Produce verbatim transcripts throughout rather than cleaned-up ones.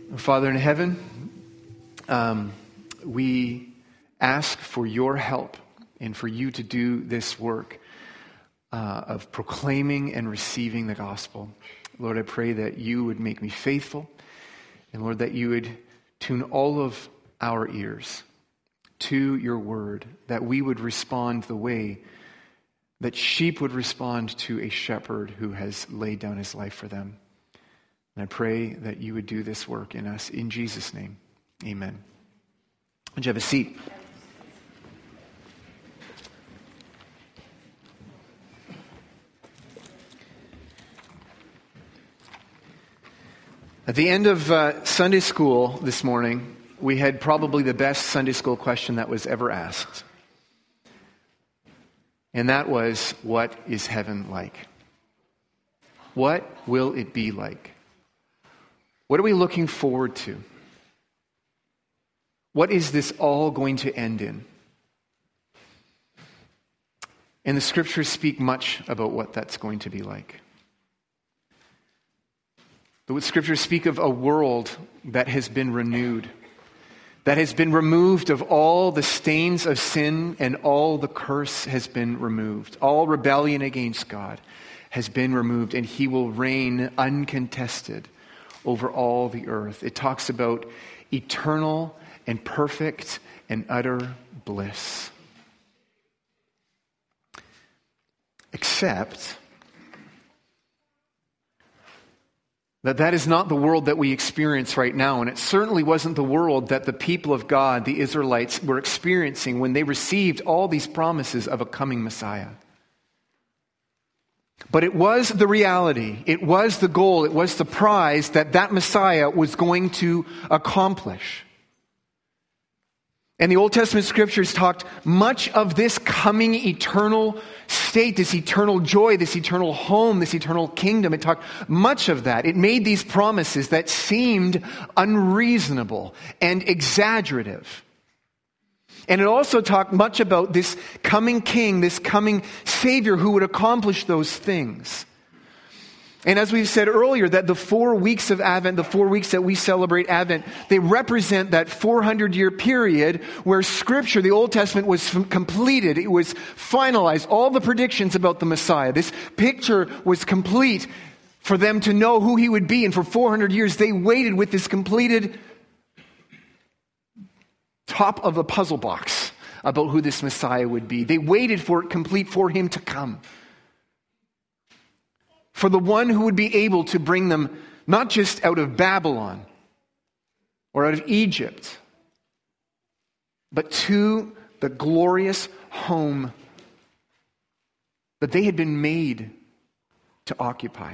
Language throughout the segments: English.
Father in heaven, um, we ask for your help and for you to do this work uh, of proclaiming and receiving the gospel. Lord, I pray that you would make me faithful, and Lord, that you would tune all of our ears to your word, that we would respond the way that sheep would respond to a shepherd who has laid down his life for them. And I pray that you would do this work in us. In Jesus' name, amen. Would you have a seat? At the end of uh, Sunday school this morning, we had probably the best Sunday school question that was ever asked. And that was, what is heaven like? What will it be like? What are we looking forward to? What is this all going to end in? And the scriptures speak much about what that's going to be like. The scriptures speak of a world that has been renewed, that has been removed of all the stains of sin, and all the curse has been removed. All rebellion against God has been removed, and he will reign uncontested over all the earth. It talks about eternal and perfect and utter bliss. Except that that is not the world that we experience right now, and it certainly wasn't the world that the people of God, the Israelites, were experiencing when they received all these promises of a coming Messiah. But it was the reality, it was the goal, it was the prize that that Messiah was going to accomplish. And the Old Testament scriptures talked much of this coming eternal state, this eternal joy, this eternal home, this eternal kingdom. It talked much of that. It made these promises that seemed unreasonable and exaggerative. And it also talked much about this coming king, this coming Savior who would accomplish those things. And as we've said earlier, that the four weeks of Advent, the four weeks that we celebrate Advent, they represent that four hundred year period where Scripture, the Old Testament, was completed. It was finalized. All the predictions about the Messiah. This picture was complete for them to know who he would be. And for four hundred years, they waited with this completed top of a puzzle box about who this Messiah would be. They waited for it complete for him to come. For the one who would be able to bring them not just out of Babylon or out of Egypt, but to the glorious home that they had been made to occupy.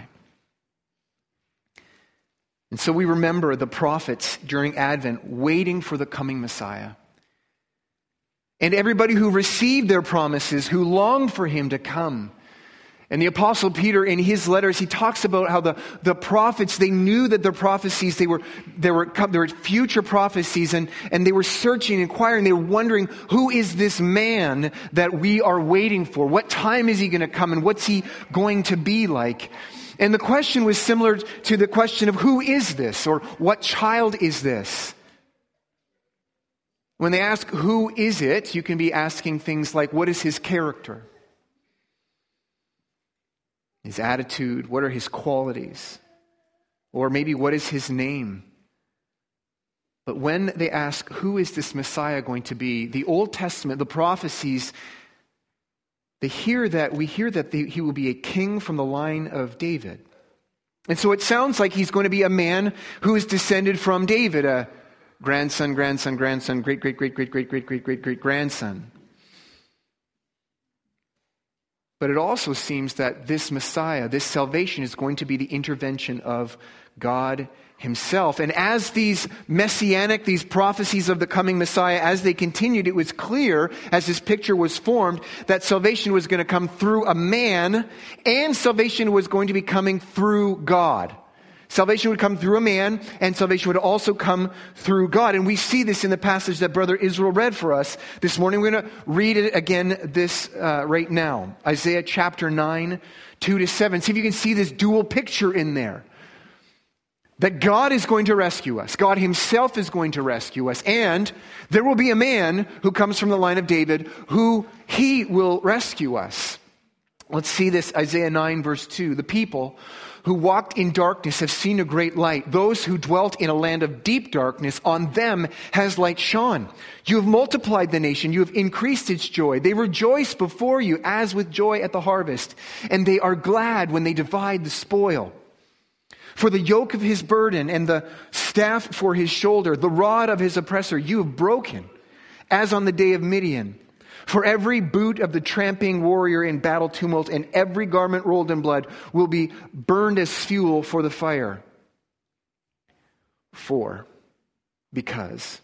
And so we remember the prophets during Advent waiting for the coming Messiah. And everybody who received their promises, who longed for him to come. And the Apostle Peter, in his letters, he talks about how the, the prophets, they knew that their prophecies, they were, they were, they were future prophecies, and, and they were searching, inquiring, they were wondering, who is this man that we are waiting for? What time is he going to come, and what's he going to be like? And the question was similar to the question of who is this, or what child is this? When they ask who is it, you can be asking things like, what is his character? His attitude, what are his qualities? Or maybe what is his name? But when they ask, who is this Messiah going to be? The Old Testament, the prophecies, they hear that, we hear that they, he will be a king from the line of David. And so it sounds like he's going to be a man who is descended from David, a grandson, grandson, grandson, great, great, great, great, great, great, great, great, great grandson. But it also seems that this Messiah, this salvation, is going to be the intervention of God himself. And as these messianic, these prophecies of the coming Messiah, as they continued, it was clear, as this picture was formed, that salvation was going to come through a man, and salvation was going to be coming through God. Salvation would come through a man, and salvation would also come through God. And we see this in the passage that Brother Israel read for us this morning. We're going to read it again this uh, right now. Isaiah chapter nine, two to seven. See if you can see this dual picture in there. that God is going to rescue us. God himself is going to rescue us. And there will be a man who comes from the line of David who he will rescue us. Let's see this, Isaiah nine verse two. The people who walked in darkness have seen a great light. Those who dwelt in a land of deep darkness, on them has light shone. You have multiplied the nation. You have increased its joy. They rejoice before you as with joy at the harvest. And they are glad when they divide the spoil. For the yoke of his burden and the staff for his shoulder, the rod of his oppressor, you have broken, as on the day of Midian. For every boot of the tramping warrior in battle tumult and every garment rolled in blood will be burned as fuel for the fire. For, because,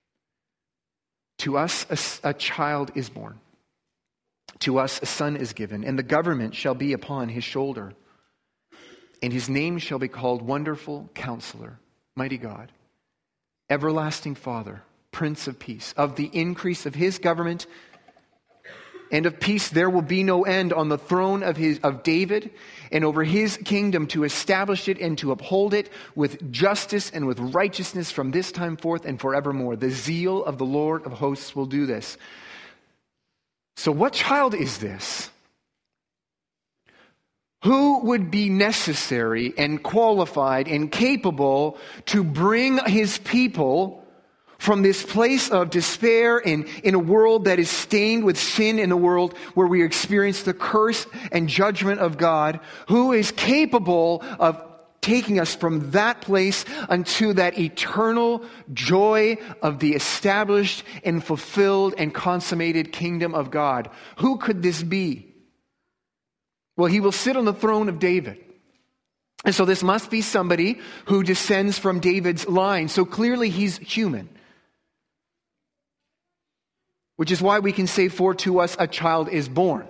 to us a, a child is born, to us a son is given, and the government shall be upon his shoulder. And his name shall be called Wonderful Counselor, Mighty God, Everlasting Father, Prince of Peace. Of the increase of his government and of peace there will be no end on the throne of his of David and over his kingdom, to establish it and to uphold it with justice and with righteousness from this time forth and forevermore. The zeal of the Lord of hosts will do this. So what child is this? Who would be necessary and qualified and capable to bring his people from this place of despair and in a world that is stained with sin, in a world where we experience the curse and judgment of God? Who is capable of taking us from that place unto that eternal joy of the established and fulfilled and consummated kingdom of God? Who could this be? Well, he will sit on the throne of David. And so this must be somebody who descends from David's line. So clearly he's human. Which is why we can say, for to us a child is born.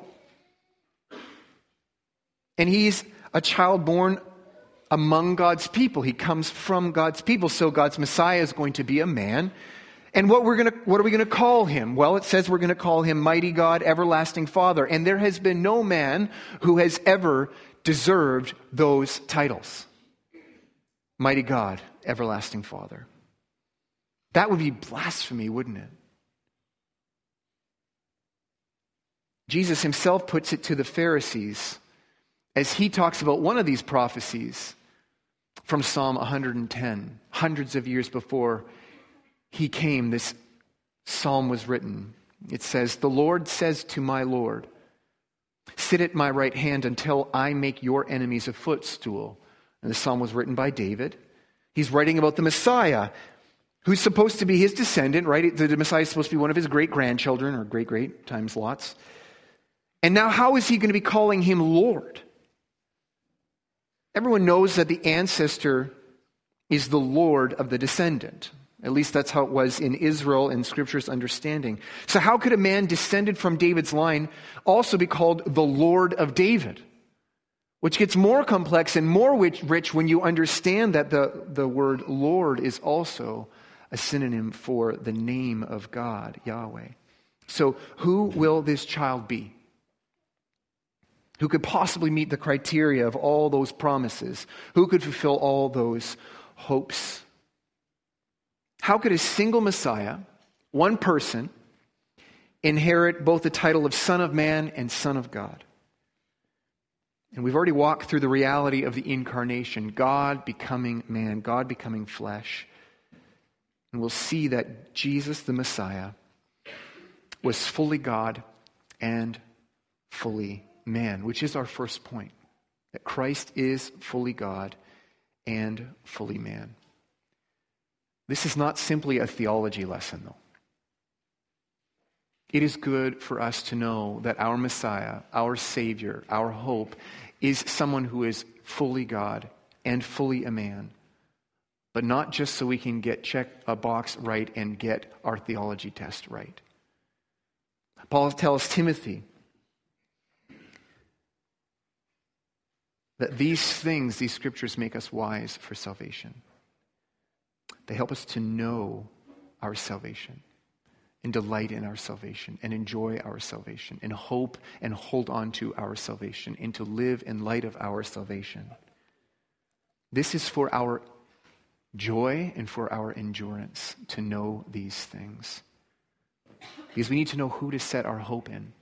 And he's a child born among God's people. He comes from God's people. So God's Messiah is going to be a man. And what we're going to, what are we going to call him? Well, it says we're going to call him Mighty God, Everlasting Father. And there has been no man who has ever deserved those titles. Mighty God, Everlasting Father. That would be blasphemy, wouldn't it? Jesus himself puts it to the Pharisees as he talks about one of these prophecies from Psalm one hundred ten, hundreds of years before he came, this psalm was written. It says, the Lord says to my Lord, sit at my right hand until I make your enemies a footstool. And the psalm was written by David. He's writing about the Messiah, who's supposed to be his descendant, right? The Messiah is supposed to be one of his great-grandchildren, or great-great times lots. And now how is he going to be calling him Lord? Everyone knows that the ancestor is the Lord of the descendant. At least that's how it was in Israel in Scripture's understanding. So how could a man descended from David's line also be called the Lord of David? Which gets more complex and more rich when you understand that the, the word Lord is also a synonym for the name of God, Yahweh. So who will this child be? Who could possibly meet the criteria of all those promises? Who could fulfill all those hopes? How could a single Messiah, one person, inherit both the title of Son of Man and Son of God? And we've already walked through the reality of the incarnation, God becoming man, God becoming flesh. And we'll see that Jesus, the Messiah, was fully God and fully man, which is our first point, that Christ is fully God and fully man. This is not simply a theology lesson, though. It is good for us to know that our Messiah, our Savior, our hope, is someone who is fully God and fully a man, but not just so we can get check a box right and get our theology test right. Paul tells Timothy that these things, these scriptures, make us wise for salvation. They help us to know our salvation and delight in our salvation and enjoy our salvation and hope and hold on to our salvation and to live in light of our salvation. This is for our joy and for our endurance to know these things. Because we need to know who to set our hope in.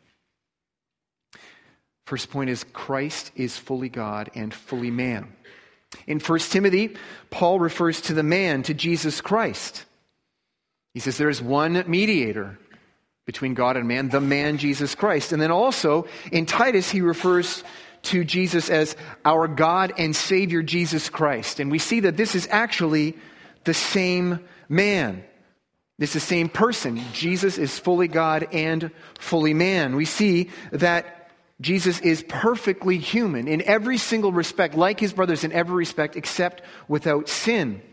First point is Christ is fully God and fully man. In First Timothy, Paul refers to the man, to Jesus Christ. He says there is one mediator between God and man, the man Jesus Christ. And then also in Titus, he refers to Jesus as our God and Savior Jesus Christ. And we see that this is actually the same man. This is the same person. Jesus is fully God and fully man. We see that Jesus is perfectly human in every single respect, like his brothers in every respect, except without sin.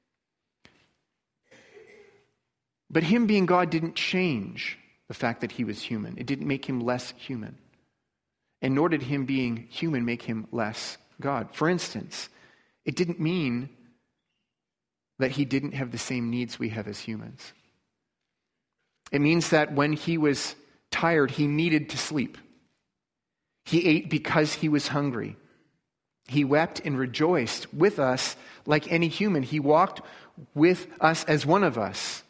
But him being God didn't change the fact that he was human. It didn't make him less human. And nor did him being human make him less God. For instance, it didn't mean that he didn't have the same needs we have as humans. It means that when he was tired, he needed to sleep. He ate because he was hungry. He wept and rejoiced with us like any human. He walked with us as one of us.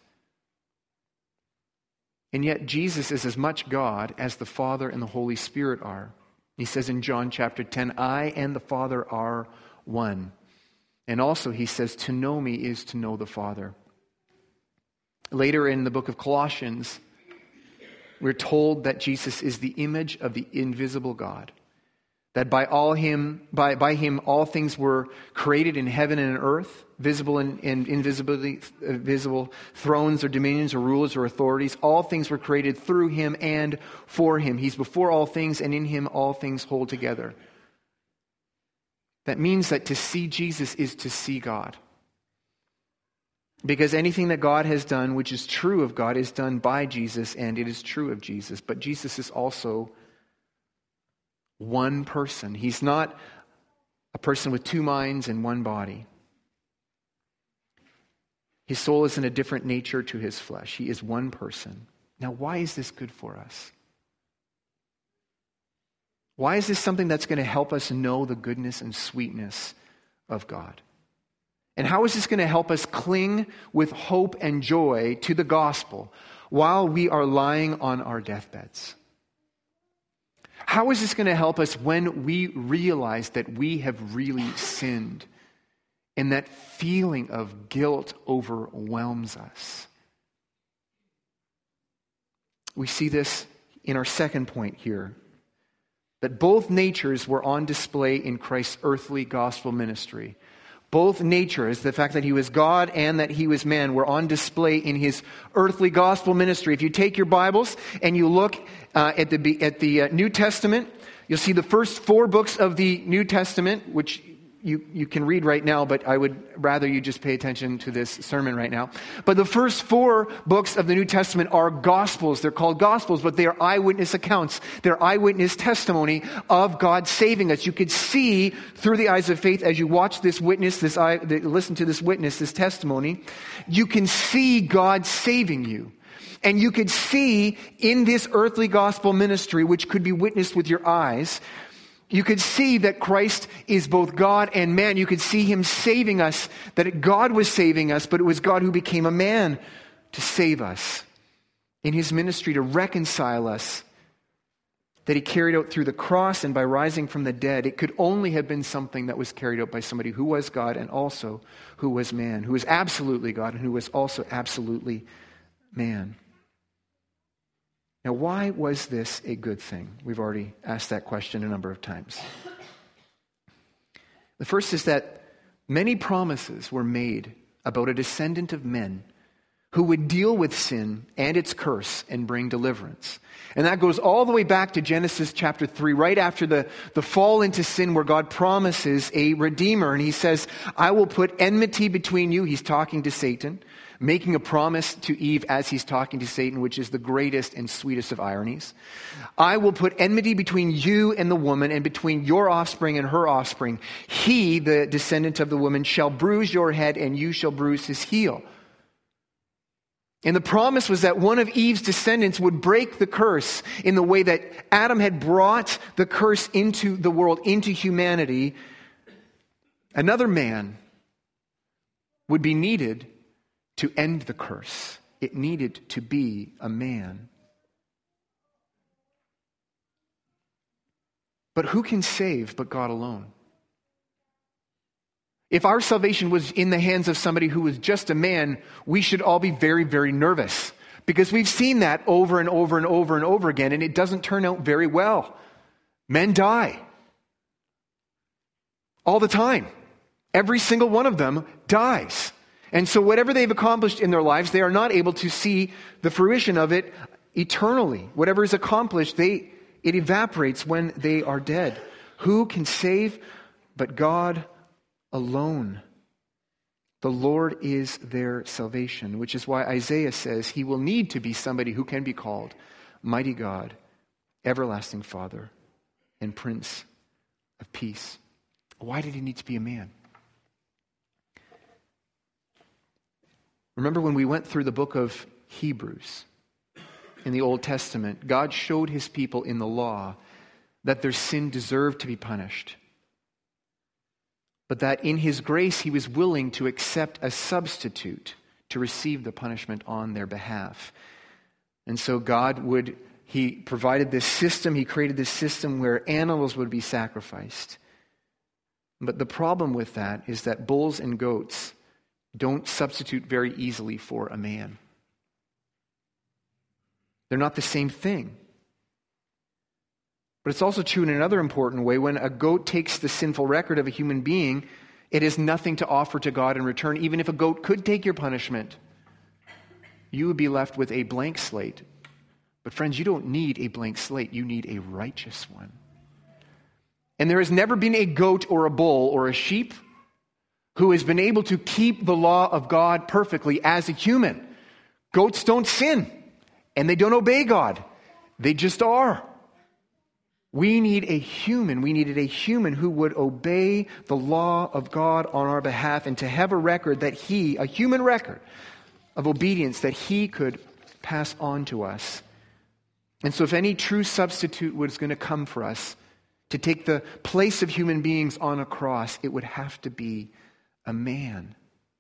And yet Jesus is as much God as the Father and the Holy Spirit are. He says in John chapter ten, I and the Father are one. And also he says, to know me is to know the Father. Later in the book of Colossians, we're told that Jesus is the image of the invisible God. That by all him, by, by him all things were created in heaven and in earth, visible and, and invisible, visible thrones or dominions or rulers or authorities. All things were created through him and for him. He's before all things, and in him all things hold together. That means that to see Jesus is to see God. Because anything that God has done, which is true of God, is done by Jesus, and it is true of Jesus. But Jesus is also one person. He's not a person with two minds and one body. His soul is in a different nature to his flesh. He is one person. Now, why is this good for us? Why is this something that's going to help us know the goodness and sweetness of God? And how is this going to help us cling with hope and joy to the gospel while we are lying on our deathbeds? How is this going to help us when we realize that we have really sinned and that feeling of guilt overwhelms us? We see this in our second point here, that both natures were on display in Christ's earthly gospel ministry. Both natures, the fact that he was God and that he was man, were on display in his earthly gospel ministry. If you take your Bibles and you look uh, at the at the uh, New Testament, you'll see the first four books of the New Testament, which you, you can read right now, but I would rather you just pay attention to this sermon right now. But the first four books of the New Testament are Gospels. They're called Gospels, but they are eyewitness accounts. They're eyewitness testimony of God saving us. You could see through the eyes of faith as you watch this witness, this eye, listen to this witness, this testimony, you can see God saving you. And you could see in this earthly gospel ministry, which could be witnessed with your eyes, you could see that Christ is both God and man. You could see him saving us, that God was saving us, but it was God who became a man to save us. In his ministry to reconcile us, that he carried out through the cross and by rising from the dead. It could only have been something that was carried out by somebody who was God and also who was man, who was absolutely God and who was also absolutely man. Now, why was this a good thing? We've already asked that question a number of times. The first is that many promises were made about a descendant of men who would deal with sin and its curse and bring deliverance. And that goes all the way back to Genesis chapter three, right after the, the fall into sin, where God promises a redeemer. And he says, I will put enmity between you. He's talking to Satan, making a promise to Eve as he's talking to Satan, which is the greatest and sweetest of ironies. I will put enmity between you and the woman, and between your offspring and her offspring. He, the descendant of the woman, shall bruise your head, and you shall bruise his heel. And the promise was that one of Eve's descendants would break the curse in the way that Adam had brought the curse into the world, into humanity. Another man would be needed to end the curse. It needed to be a man. But who can save but God alone? If our salvation was in the hands of somebody who was just a man, we should all be very, very nervous. Because we've seen that over and over and over and over again, and it doesn't turn out very well. Men die. All the time. Every single one of them dies. And so whatever they've accomplished in their lives, they are not able to see the fruition of it eternally. Whatever is accomplished, they it evaporates when they are dead. Who can save but God alone? The Lord is their salvation, which is why Isaiah says he will need to be somebody who can be called Mighty God, Everlasting Father, and Prince of Peace. Why did he need to be a man? Remember when we went through the book of Hebrews in the Old Testament, God showed his people in the law that their sin deserved to be punished, but that in his grace he was willing to accept a substitute to receive the punishment on their behalf. And so God would, he provided this system, he created this system where animals would be sacrificed. But the problem with that is that bulls and goats don't substitute very easily for a man. They're not the same thing. But it's also true in another important way. When a goat takes the sinful record of a human being, it has nothing to offer to God in return. Even if a goat could take your punishment, you would be left with a blank slate. But friends, you don't need a blank slate. You need a righteous one. And there has never been a goat or a bull or a sheep who has been able to keep the law of God perfectly as a human. Goats don't sin, and they don't obey God. They just are. We need a human. We needed a human who would obey the law of God on our behalf and to have a record that he, a human record of obedience that he could pass on to us. And so if any true substitute was going to come for us to take the place of human beings on a cross, it would have to be a man.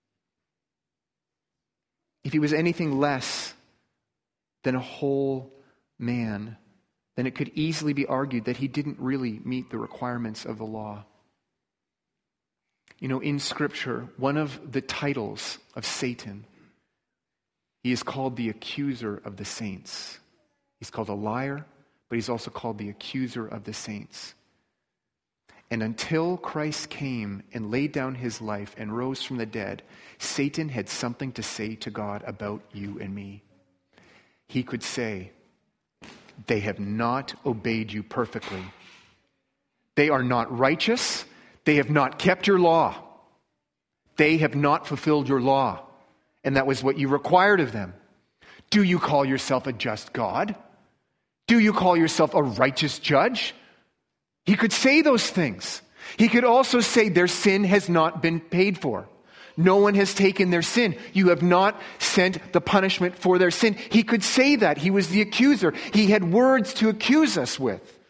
If he was anything less than a whole man, then it could easily be argued that he didn't really meet the requirements of the law. You know, in Scripture, one of the titles of Satan, he is called the accuser of the saints. He's called a liar, but he's also called the accuser of the saints. And until Christ came and laid down his life and rose from the dead, Satan had something to say to God about you and me. He could say, they have not obeyed you perfectly. They are not righteous. They have not kept your law. They have not fulfilled your law. And that was what you required of them. Do you call yourself a just God? Do you call yourself a righteous judge? He could say those things. He could also say their sin has not been paid for. No one has taken their sin. You have not sent the punishment for their sin. He could say that. He was the accuser. He had words to accuse us with.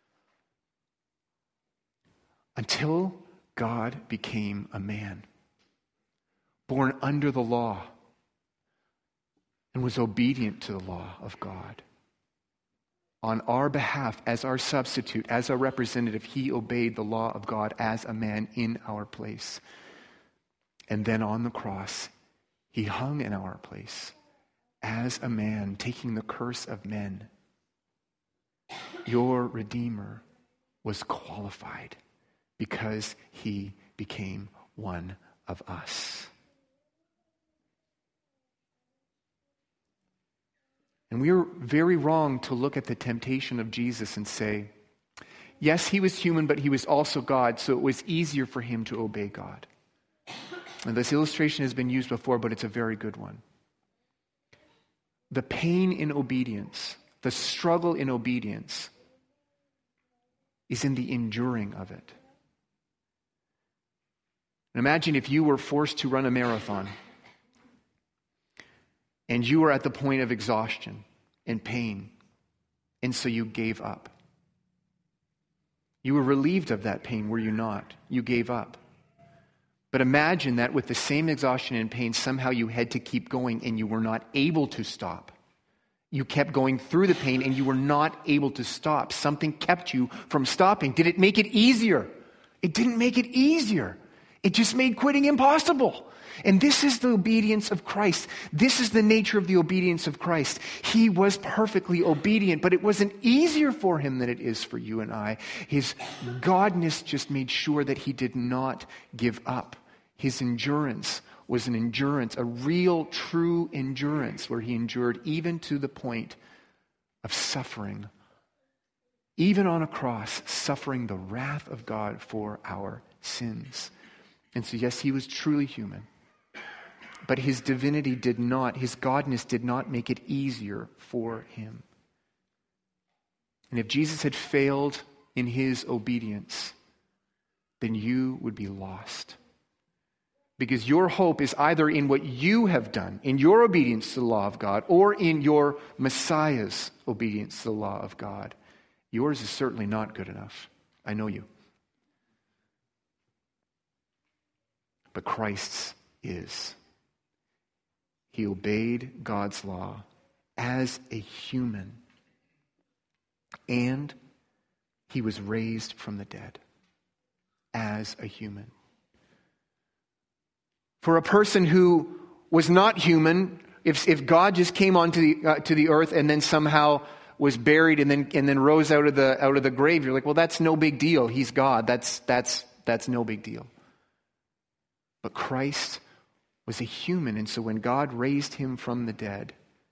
Until God became a man, born under the law, and was obedient to the law of God. On our behalf, as our substitute, as our representative, he obeyed the law of God as a man in our place. And then on the cross, he hung in our place as a man, taking the curse of men. Your Redeemer was qualified because he became one of us. And we are very wrong to look at the temptation of Jesus and say, yes, he was human, but he was also God, so it was easier for him to obey God. And this illustration has been used before, but it's a very good one. The pain in obedience, the struggle in obedience, is in the enduring of it. And imagine if you were forced to run a marathon, and you were at the point of exhaustion and pain, and so you gave up. You were relieved of that pain, were you not? You gave up. But imagine that with the same exhaustion and pain, somehow you had to keep going and you were not able to stop. You kept going through the pain and you were not able to stop. Something kept you from stopping. Did it make it easier? It didn't make it easier. It just made quitting impossible. And this is the obedience of Christ. This is the nature of the obedience of Christ. He was perfectly obedient, but it wasn't easier for him than it is for you and I. His godness just made sure that he did not give up. His endurance was an endurance, a real, true endurance, where he endured even to the point of suffering, even on a cross, suffering the wrath of God for our sins. And so, yes, he was truly human, but his divinity did not, his godness did not make it easier for him. And if Jesus had failed in his obedience, then you would be lost. Because your hope is either in what you have done, in your obedience to the law of God, or in your Messiah's obedience to the law of God. Yours is certainly not good enough. I know you. But Christ's is. He obeyed God's law as a human. And he was raised from the dead as a human. For a person who was not human, if if God just came onto the uh, to the earth and then somehow was buried and then and then rose out of the out of the grave, you're like, well, that's no big deal. He's God. That's that's that's no big deal. But Christ was a human, and so when God raised him from the dead,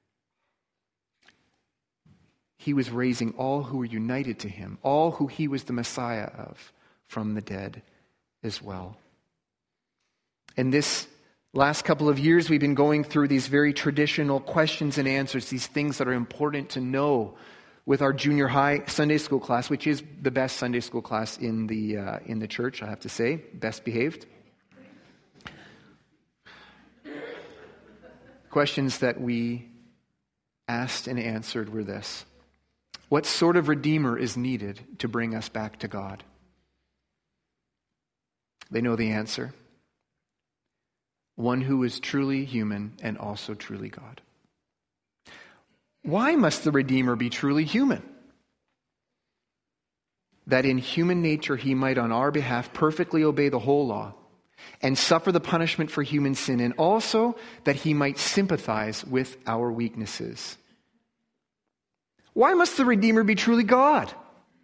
he was raising all who were united to him, all who he was the Messiah of, from the dead as well. And this last couple of years, we've been going through these very traditional questions and answers, these things that are important to know with our junior high Sunday school class, which is the best Sunday school class in the uh, in the church, I have to say, best behaved. Questions that we asked and answered were this: what sort of Redeemer is needed to bring us back to God? They know the answer. One who is truly human and also truly God. Why must the Redeemer be truly human? That in human nature he might on our behalf perfectly obey the whole law and suffer the punishment for human sin, and also that he might sympathize with our weaknesses. Why must the Redeemer be truly God?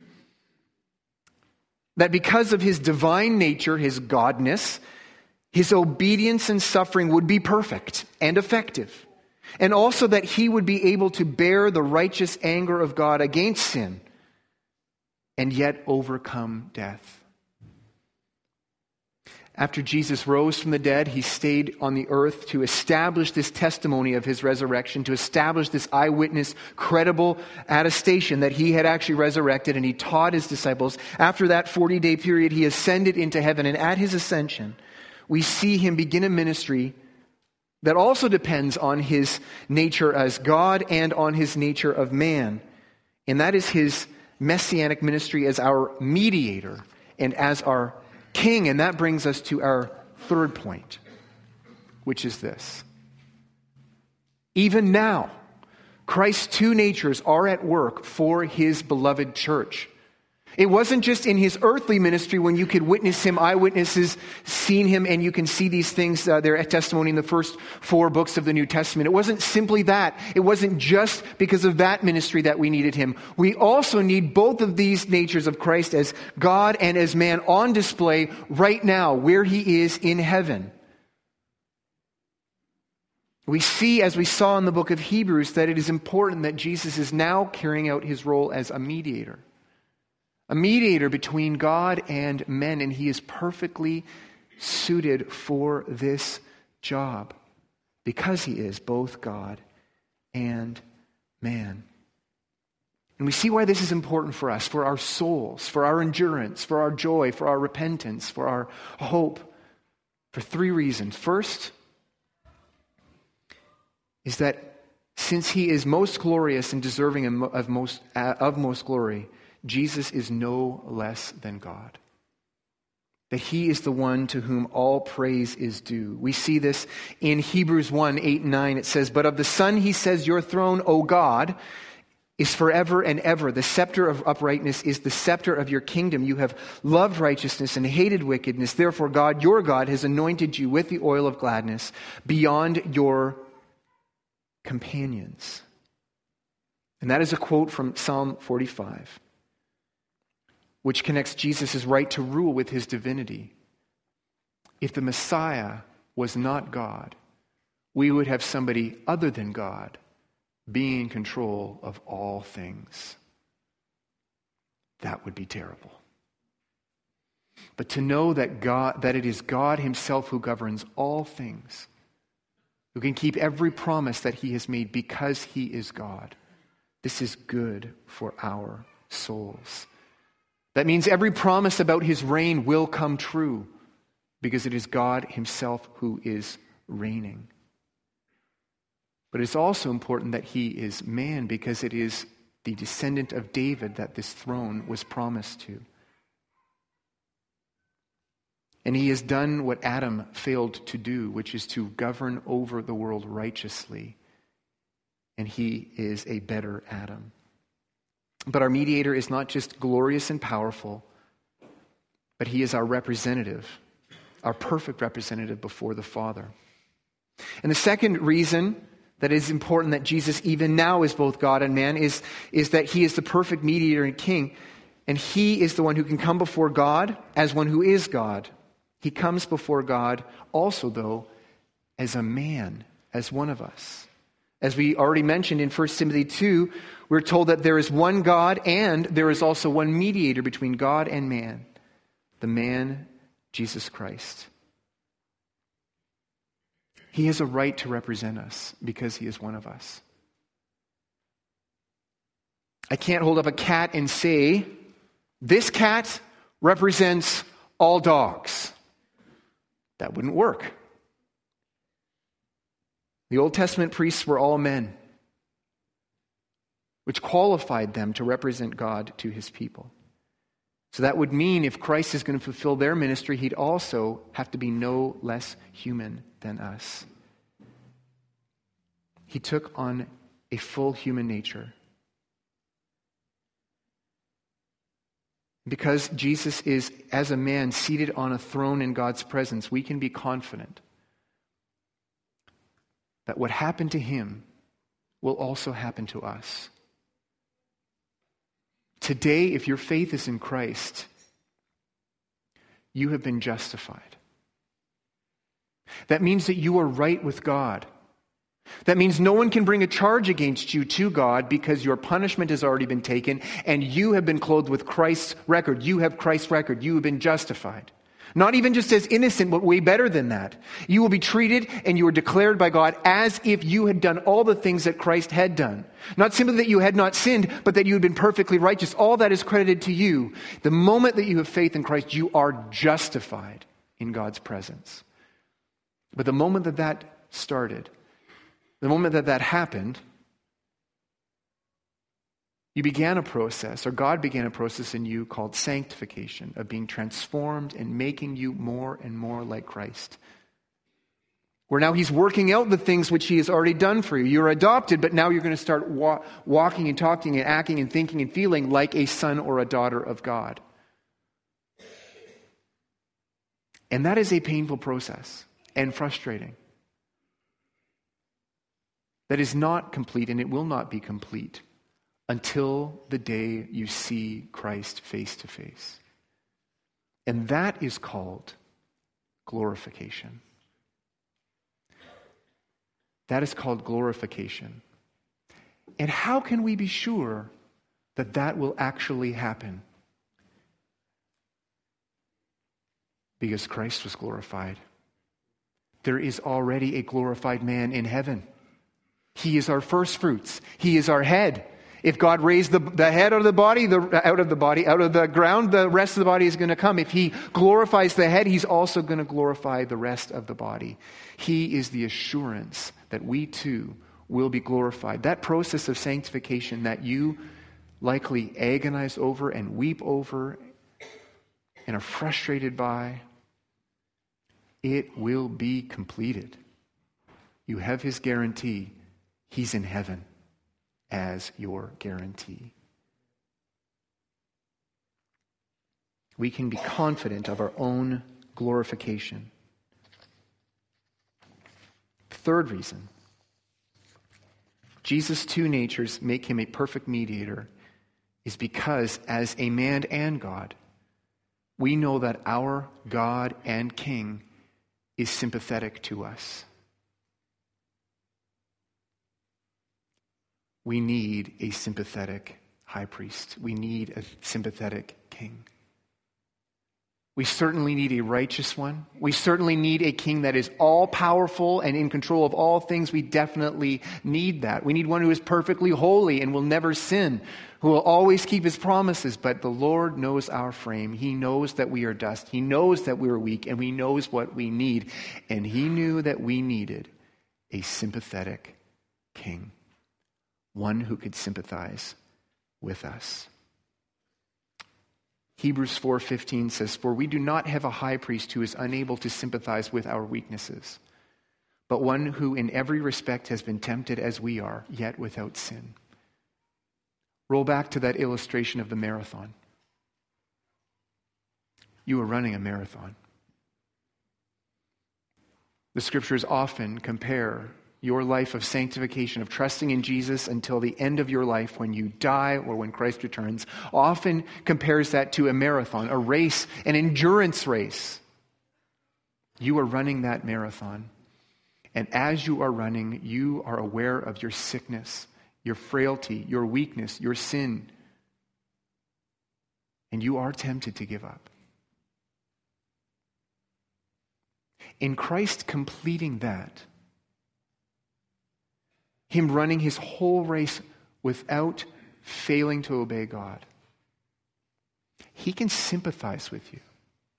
That because of his divine nature, his godness, his obedience and suffering would be perfect and effective. And also that he would be able to bear the righteous anger of God against sin and yet overcome death. After Jesus rose from the dead, he stayed on the earth to establish this testimony of his resurrection, to establish this eyewitness, credible attestation that he had actually resurrected, and he taught his disciples. After that forty-day period, he ascended into heaven, and at his ascension, we see him begin a ministry that also depends on his nature as God and on his nature of man. And that is his messianic ministry as our mediator and as our king. And that brings us to our third point, which is this. Even now, Christ's two natures are at work for his beloved church. It wasn't just in his earthly ministry when you could witness him, eyewitnesses seen him, and you can see these things, uh, their testimony in the first four books of the New Testament. It wasn't simply that. It wasn't just because of that ministry that we needed him. We also need both of these natures of Christ as God and as man on display right now, where he is in heaven. We see, as we saw in the book of Hebrews, that it is important that Jesus is now carrying out his role as a mediator. A mediator between God and men, and he is perfectly suited for this job because he is both God and man. And we see why this is important for us, for our souls, for our endurance, for our joy, for our repentance, for our hope, for three reasons. First is that since he is most glorious and deserving of most, of most glory, Jesus is no less than God. that he is the one to whom all praise is due. We see this in Hebrews one, eight and nine. It says, "But of the Son he says, your throne, O God, is forever and ever. The scepter of uprightness is the scepter of your kingdom. You have loved righteousness and hated wickedness. Therefore God, your God, has anointed you with the oil of gladness beyond your companions." And that is a quote from Psalm forty-five, which connects Jesus' right to rule with his divinity. If the Messiah was not God, we would have somebody other than God being in control of all things. That would be terrible. But to know that God, that it is God himself who governs all things, who can keep every promise that he has made because he is God, this is good for our souls. That means every promise about his reign will come true because it is God himself who is reigning. But it's also important that he is man because it is the descendant of David that this throne was promised to. And he has done what Adam failed to do, which is to govern over the world righteously. And he is a better Adam. But our mediator is not just glorious and powerful, but he is our representative, our perfect representative before the Father. And the second reason that it is important that Jesus even now is both God and man is, is that he is the perfect mediator and king. And he is the one who can come before God as one who is God. He comes before God also, though, as a man, as one of us. As we already mentioned in First Timothy two, we're told that there is one God and there is also one mediator between God and man, the man, Jesus Christ. He has a right to represent us because he is one of us. I can't hold up a cat and say, this cat represents all dogs. That wouldn't work. The Old Testament priests were all men, which qualified them to represent God to his people. So that would mean if Christ is going to fulfill their ministry, he'd also have to be no less human than us. He took on a full human nature. Because Jesus is, as a man, seated on a throne in God's presence, we can be confident that what happened to him will also happen to us. Today, if your faith is in Christ, you have been justified. That means that you are right with God. That means no one can bring a charge against you to God because your punishment has already been taken and you have been clothed with Christ's record. You have Christ's record. You have been justified. Not even just as innocent, but way better than that. You will be treated and you are declared by God as if you had done all the things that Christ had done. Not simply that you had not sinned, but that you had been perfectly righteous. All that is credited to you. The moment that you have faith in Christ, you are justified in God's presence. But the moment that that started, the moment that that happened, you began a process, or God began a process in you called sanctification, of being transformed and making you more and more like Christ. Where now he's working out the things which he has already done for you. You're adopted, but now you're going to start wa- walking and talking and acting and thinking and feeling like a son or a daughter of God. And that is a painful process and frustrating. That is not complete, and it will not be complete until the day you see Christ face to face. And that is called glorification. That is called glorification. And how can we be sure that that will actually happen? Because Christ was glorified. There is already a glorified man in heaven. He is our first fruits. He is our head. If God raised the, the head out of the body, the, out of the body, out of the ground, the rest of the body is going to come. If he glorifies the head, he's also going to glorify the rest of the body. He is the assurance that we too will be glorified. That process of sanctification that you likely agonize over and weep over and are frustrated by, it will be completed. You have his guarantee. He's in heaven as your guarantee. We can be confident of our own glorification. Third reason, Jesus' two natures make him a perfect mediator, is because as a man and God, we know that our God and King is sympathetic to us. We need a sympathetic high priest. We need a sympathetic king. We certainly need a righteous one. We certainly need a king that is all-powerful and in control of all things. We definitely need that. We need one who is perfectly holy and will never sin, who will always keep his promises. But the Lord knows our frame. He knows that we are dust. He knows that we are weak, and he knows what we need. And he knew that we needed a sympathetic king, one who could sympathize with us. Hebrews four fifteen says, "For we do not have a high priest who is unable to sympathize with our weaknesses, but one who in every respect has been tempted as we are, yet without sin." Roll back to that illustration of the marathon. You are running a marathon. The scriptures often compare your life of sanctification, of trusting in Jesus until the end of your life when you die or when Christ returns, often compares that to a marathon, a race, an endurance race. You are running that marathon. And as you are running, you are aware of your sickness, your frailty, your weakness, your sin. And you are tempted to give up. In Christ completing that, him running his whole race without failing to obey God, he can sympathize with you.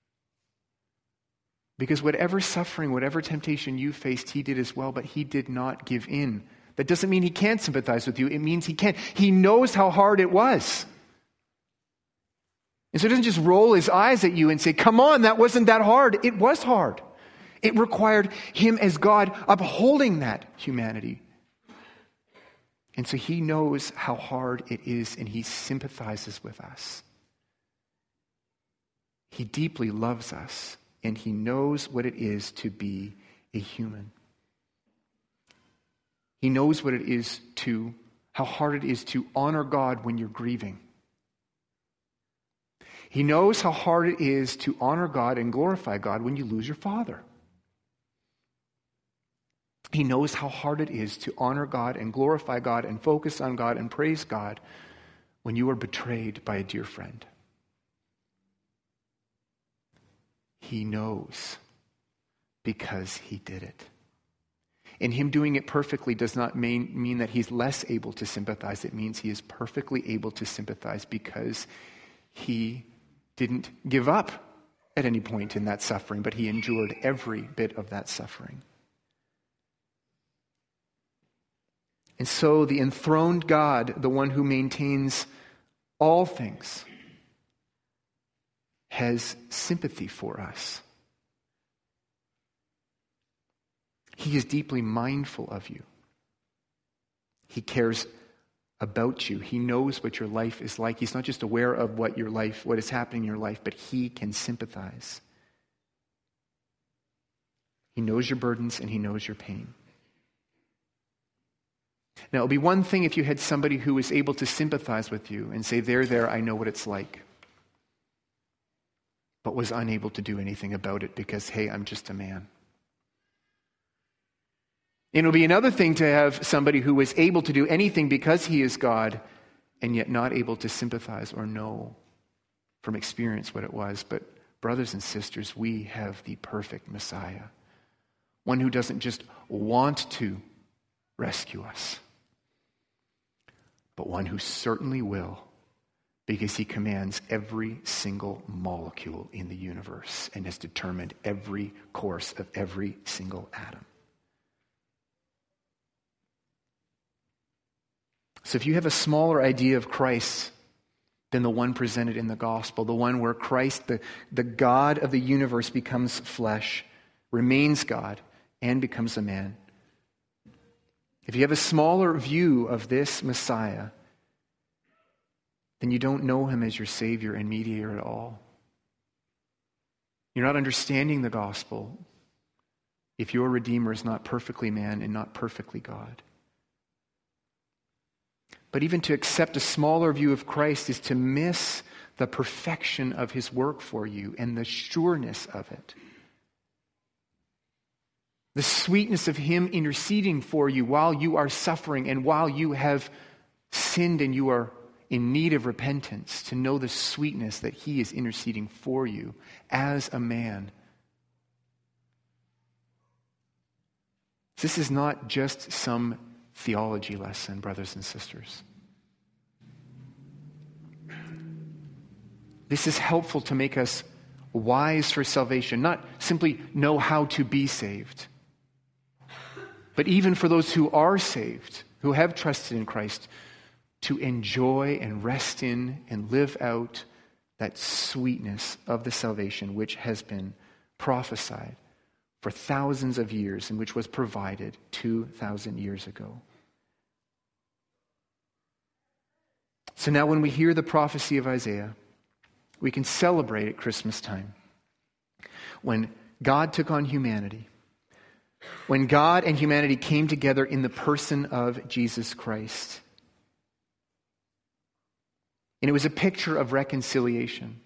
Because whatever suffering, whatever temptation you faced, he did as well, but he did not give in. That doesn't mean he can't sympathize with you. It means he can. He knows how hard it was. And so he doesn't just roll his eyes at you and say, "Come on, that wasn't that hard." It was hard. It required him as God upholding that humanity. And so he knows how hard it is, and he sympathizes with us. He deeply loves us, and he knows what it is to be a human. He knows what it is to, how hard it is to honor God when you're grieving. He knows how hard it is to honor God and glorify God when you lose your father. He knows how hard it is to honor God and glorify God and focus on God and praise God when you are betrayed by a dear friend. He knows because he did it. And him doing it perfectly does not mean, mean that he's less able to sympathize. It means he is perfectly able to sympathize because he didn't give up at any point in that suffering, but he endured every bit of that suffering. And so the enthroned God, the one who maintains all things, has sympathy for us. He is deeply mindful of you. He cares about you. He knows what your life is like. He's not just aware of what your life, what is happening in your life, but he can sympathize. He knows your burdens and he knows your pain. Now, it would be one thing if you had somebody who was able to sympathize with you and say, there, there, I know what it's like, but was unable to do anything about it because, hey, I'm just a man. And it would be another thing to have somebody who was able to do anything because he is God and yet not able to sympathize or know from experience what it was. But brothers and sisters, we have the perfect Messiah, one who doesn't just want to rescue us, but one who certainly will, because he commands every single molecule in the universe and has determined every course of every single atom. So if you have a smaller idea of Christ than the one presented in the gospel, the one where Christ, the, the God of the universe, becomes flesh, remains God, and becomes a man. If you have a smaller view of this Messiah, then you don't know him as your Savior and mediator at all. You're not understanding the gospel if your Redeemer is not perfectly man and not perfectly God. But even to accept a smaller view of Christ is to miss the perfection of his work for you and the sureness of it. The sweetness of him interceding for you while you are suffering and while you have sinned and you are in need of repentance, to know the sweetness that he is interceding for you as a man. This is not just some theology lesson, brothers and sisters. This is helpful to make us wise for salvation, not simply know how to be saved, but even for those who are saved, who have trusted in Christ, to enjoy and rest in and live out that sweetness of the salvation which has been prophesied for thousands of years and which was provided two thousand years ago. So now when we hear the prophecy of Isaiah, we can celebrate at Christmas time when God took on humanity, when God and humanity came together in the person of Jesus Christ. And it was a picture of reconciliation.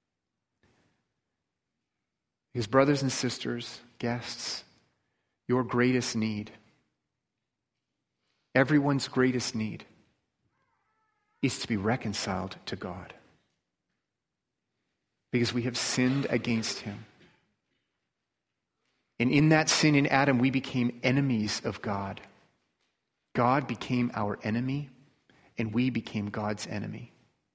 Because brothers and sisters, guests, your greatest need, everyone's greatest need, is to be reconciled to God. Because we have sinned against him. And in that sin in Adam, we became enemies of God. God became our enemy, and we became God's enemy.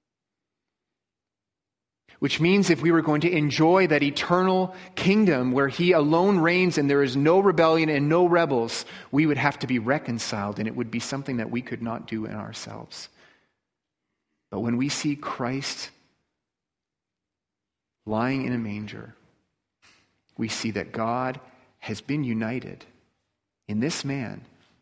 Which means if we were going to enjoy that eternal kingdom where he alone reigns and there is no rebellion and no rebels, we would have to be reconciled, and it would be something that we could not do in ourselves. But when we see Christ lying in a manger, we see that God has been united in this man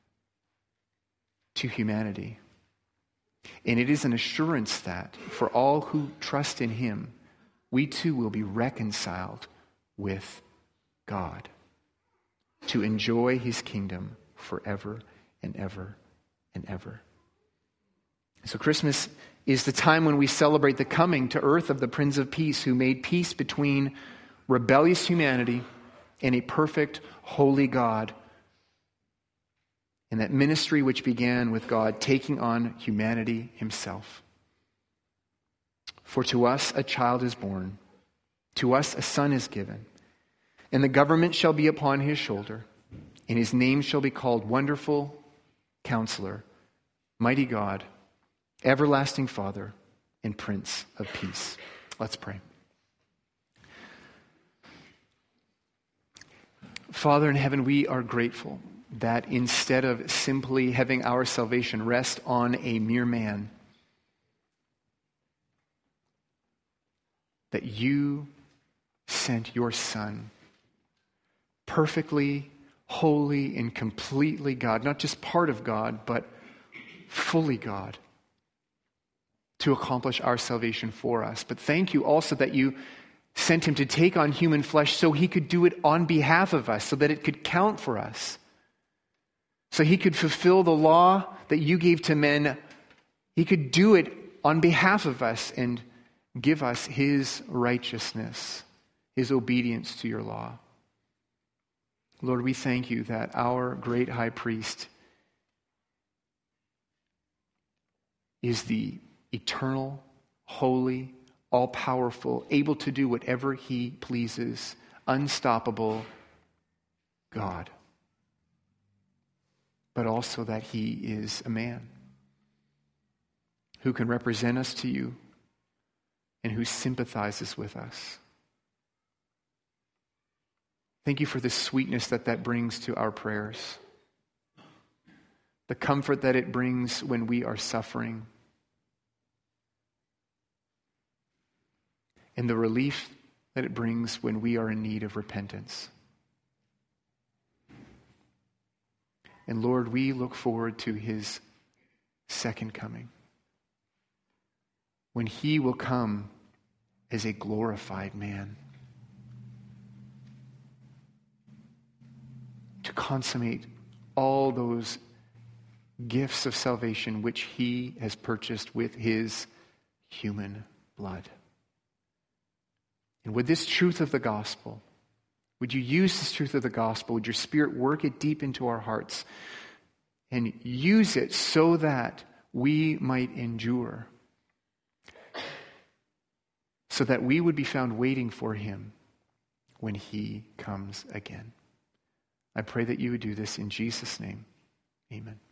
to humanity. And it is an assurance that for all who trust in him, we too will be reconciled with God to enjoy his kingdom forever and ever and ever. So Christmas is the time when we celebrate the coming to earth of the Prince of Peace, who made peace between rebellious humanity and a perfect, holy God. And that ministry which began with God taking on humanity himself. For to us a child is born, to us a son is given, and the government shall be upon his shoulder, and his name shall be called Wonderful Counselor, Mighty God, Everlasting Father, and Prince of Peace. Let's pray. Father in heaven, we are grateful that instead of simply having our salvation rest on a mere man, that you sent your Son, perfectly, holy, and completely God, not just part of God, but fully God, to accomplish our salvation for us. But thank you also that you sent him to take on human flesh so he could do it on behalf of us, so that it could count for us. So he could fulfill the law that you gave to men. He could do it on behalf of us and give us his righteousness, his obedience to your law. Lord, we thank you that our great high priest is the eternal, holy, all-powerful, able to do whatever he pleases, unstoppable God. But also that he is a man who can represent us to you and who sympathizes with us. Thank you for the sweetness that that brings to our prayers, the comfort that it brings when we are suffering, and the relief that it brings when we are in need of repentance. And Lord, we look forward to his second coming, when he will come as a glorified man to consummate all those gifts of salvation which he has purchased with his human blood. And with this truth of the gospel, would you use this truth of the gospel? Would your Spirit work it deep into our hearts and use it so that we might endure, so that we would be found waiting for him when he comes again. I pray that you would do this in Jesus' name. Amen.